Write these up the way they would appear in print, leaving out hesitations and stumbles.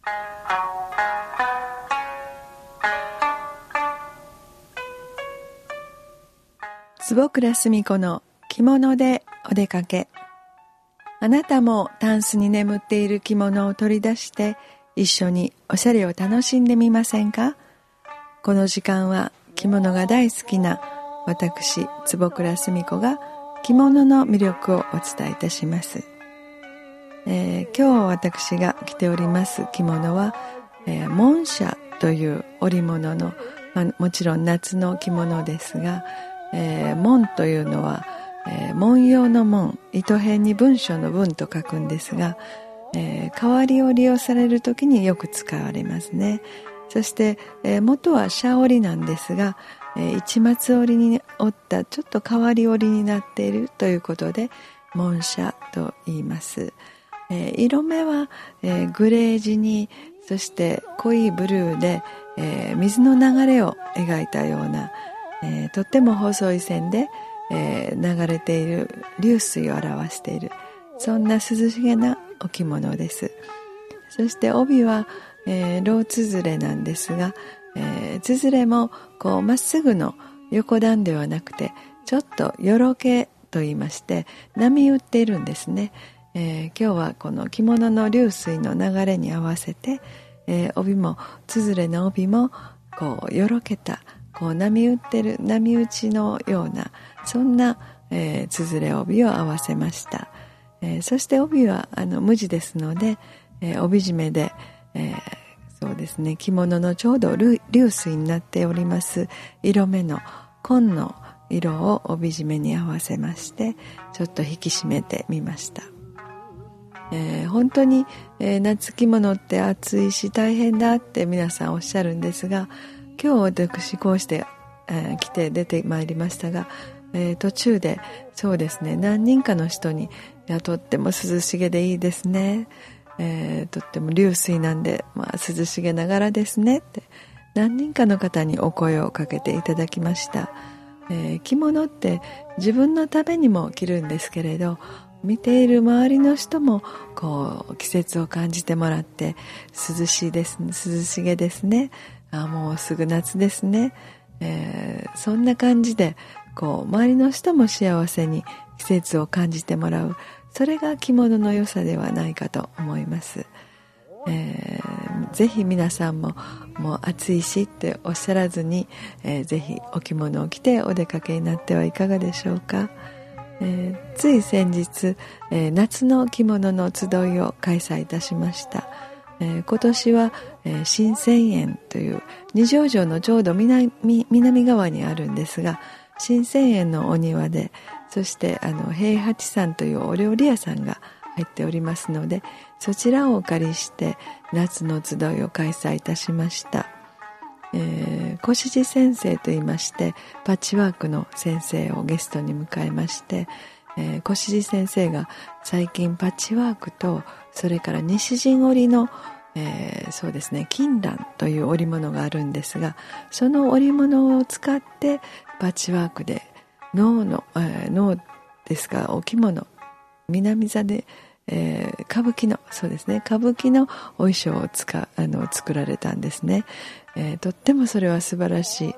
坪倉澄子の着物でお出かけ。あなたもタンスに眠っている着物を取り出して一緒におしゃれを楽しんでみませんか？この時間は着物が大好きな私坪倉澄子が着物の魅力をお伝えいたします。今日私が着ております着物は、紋紗という織物の、もちろん夏の着物ですが、紋というのは、文様の紋、糸辺に文章の文と書くんですが、変わりを利用されるときによく使われますね。そして、元は紗織なんですが、市松織に織ったちょっと変わり織になっているということで紋紗と言います。色目は、グレー地に、そして濃いブルーで、水の流れを描いたような、とっても細い線で、流れている流水を表している、そんな涼しげなお着物です。そして帯は、ローつづれなんですが、つづれもこうまっすぐの横段ではなくてちょっとよろけと言いまして波打っているんですね。今日はこの着物の流水の流れに合わせて、帯もつづれの帯もこうよろけたこう波打ってる波打ちのようなそんな、つづれ帯を合わせました。そして帯は無地ですので、帯締めで、そうですね、着物のちょうど流水になっております色目の紺の色を帯締めに合わせましてちょっと引き締めてみました。本当に、夏着物って暑いし大変だって皆さんおっしゃるんですが、今日私こうして、着て出てまいりましたが、途中でそうですね何人かの人にとっても涼しげでいいですね、とっても流水なんで、涼しげながらですねって何人かの方にお声をかけていただきました。着物って自分のためにも着るんですけれど見ている周りの人もこう季節を感じてもらって涼しいですね、涼しげですね、もうすぐ夏ですね、そんな感じでこう周りの人も幸せに季節を感じてもらう、それが着物の良さではないかと思います。ぜひ皆さんももう暑いしっておっしゃらずに、ぜひお着物を着てお出かけになってはいかがでしょうか。つい先日、夏の着物の集いを開催いたしました。今年は、新泉園という二条城のちょうど南側にあるんですが、新泉園のお庭で、そして平八さんというお料理屋さんが入っておりますので、そちらをお借りして夏の集いを開催いたしました。小獅子先生といいましてパッチワークの先生をゲストに迎えまして、小獅子先生が最近パッチワークとそれから西陣織の、そうですね金蘭という織物があるんですが、その織物を使ってパッチワークで能ですがお着物南座で、歌舞伎のそうですね歌舞伎のお衣装を作られたんですね。とってもそれは素晴らしい、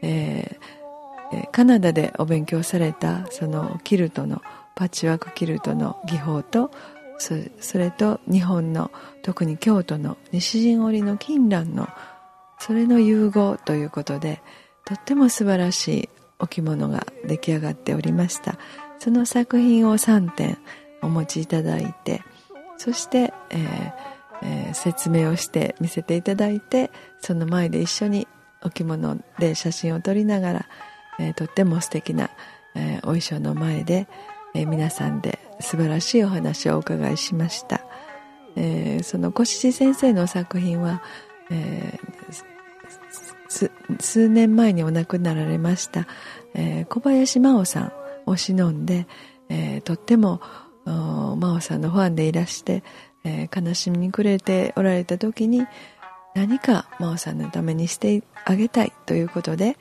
カナダでお勉強されたそのキルトのパッチワークキルトの技法とそれと日本の特に京都の西陣織の金蘭のそれの融合ということでとっても素晴らしいお着物が出来上がっておりました。その作品を3点お持ちいただいて、そして、説明をして見せていただいて、その前で一緒にお着物で写真を撮りながら、とっても素敵な、お衣装の前で、皆さんで素晴らしいお話をお伺いしました。その小獅子先生の作品は、数年前にお亡くなられました、小林真央さんを偲んで、とっても真央さんのファンでいらして、悲しみに暮れておられた時に何か真央さんのためにしてあげたいということで、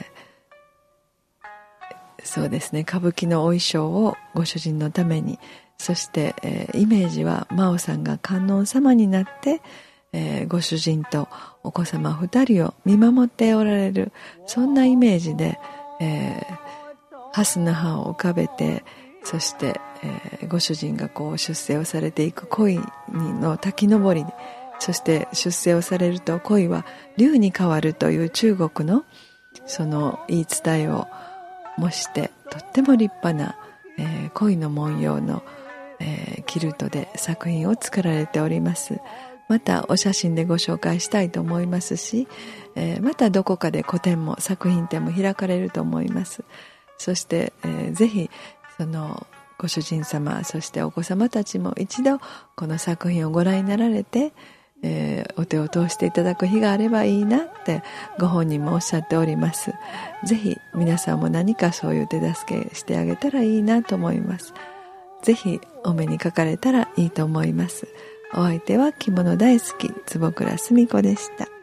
そうですね歌舞伎のお衣装をご主人のためにそして、イメージは真央さんが観音様になって、ご主人とお子様2人を見守っておられる、そんなイメージで、ハスの葉を浮かべて、そして、ご主人がこう出世をされていく恋の滝登りで、そして出世をされると恋は竜に変わるという中国のその言い伝えを模してとっても立派な、恋の文様の、キルトで作品を作られております。またお写真でご紹介したいと思いますし、またどこかで個展も作品展も開かれると思います。そして、ぜひそのご主人様、そしてお子様たちも一度この作品をご覧になられて、お手を通していただく日があればいいなってご本人もおっしゃっております。ぜひ皆さんも何かそういう手助けしてあげたらいいなと思います。ぜひお目にかかれたらいいと思います。お相手は着物大好き坪倉澄子でした。